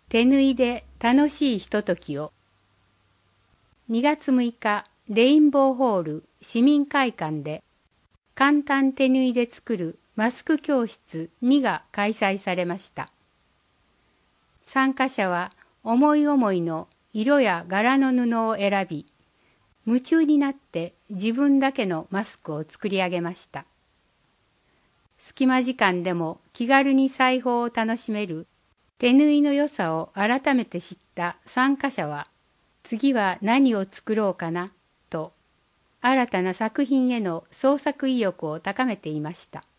手縫いで楽しいひとときを。2月6日、レインボーホール市民会館で簡単手縫いで作るマスク教室2が開催されました。参加者は思い思いの色や柄の布を選び、夢中になって自分だけのマスクを作り上げました。隙間時間でも気軽に裁縫を楽しめる手縫いの良さを改めて知った参加者は、次は何を作ろうかなと、新たな作品への創作意欲を高めていました。